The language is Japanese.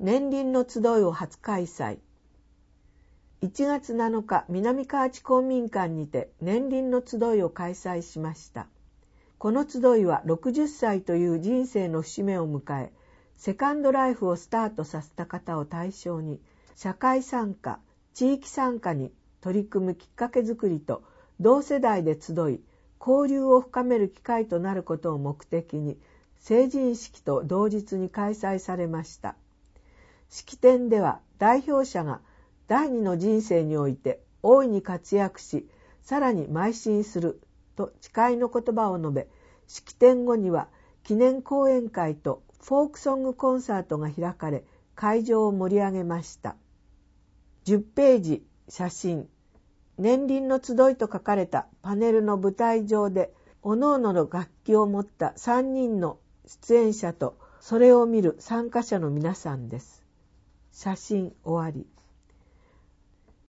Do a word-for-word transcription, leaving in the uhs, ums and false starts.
年輪の集いを初開催。いちがつなのか、南河内公民館にて年輪の集いを開催しました。この集いはろくじゅっさいという人生の節目を迎え、セカンドライフをスタートさせた方を対象に、社会参加、地域参加に取り組むきっかけづくりと、同世代で集い、交流を深める機会となることを目的に、成人式と同日に開催されました。式典では代表者が第二の人生において大いに活躍し、さらに邁進すると誓いの言葉を述べ、式典後には記念講演会とフォークソングコンサートが開かれ、会場を盛り上げました。じゅっページ、写真。年輪の集いと書かれたパネルの舞台上で、各々の楽器を持ったさんにんの出演者と、それを見る参加者の皆さんです。写真終わり。